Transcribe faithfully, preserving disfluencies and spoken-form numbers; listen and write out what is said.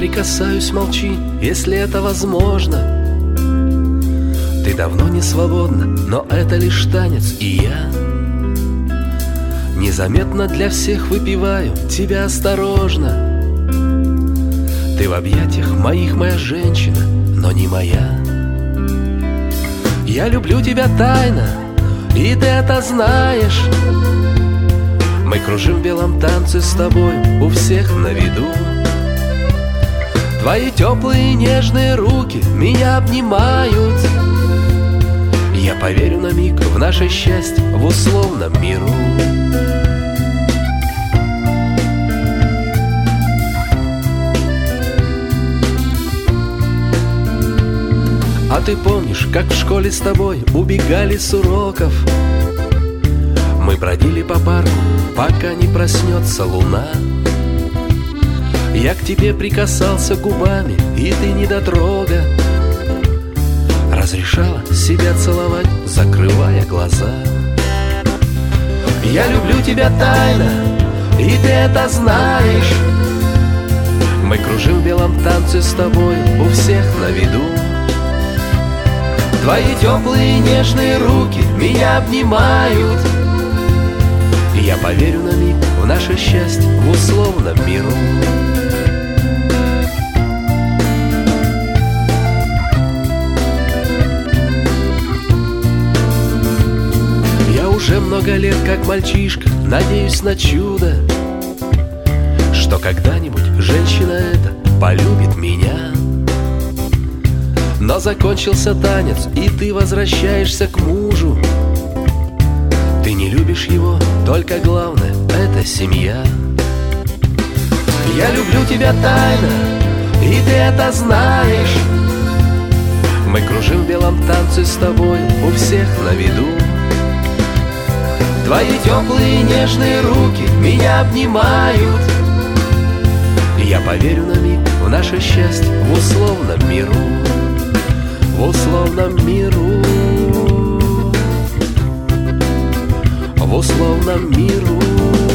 прикасаюсь, молчи, если это возможно. Ты давно не свободна, но это лишь танец, и я незаметно для всех выпиваю тебя осторожно. Ты в объятиях моих моя женщина, но не моя. Я люблю тебя тайно, и ты это знаешь. Мы кружим в белом танце с тобой, у всех на виду. Твои теплые нежные руки меня обнимают. Я поверю на миг в наше счастье в условном миру. А ты помнишь, как в школе с тобой убегали с уроков? Мы бродили по парку, пока не проснется луна. Я к тебе прикасался губами, и ты недотрога разрешала себя целовать, закрывая глаза. Я люблю тебя тайно, и ты это знаешь. Мы кружим в белом танце с тобой, у всех на виду. Твои теплые нежные руки меня обнимают. И я поверю на миг в наше счастье в условном миру. Уже много лет, как мальчишка, надеюсь на чудо, что когда-нибудь женщина эта полюбит меня. Но закончился танец, и ты возвращаешься к мужу. Ты не любишь его, только главное — это семья. Я люблю тебя тайно, и ты это знаешь. Мы кружим в белом танце с тобой, у всех на виду. Твои теплые нежные руки меня обнимают. И я поверю на миг в наше счастье в условном миру. В условном миру. В условном миру.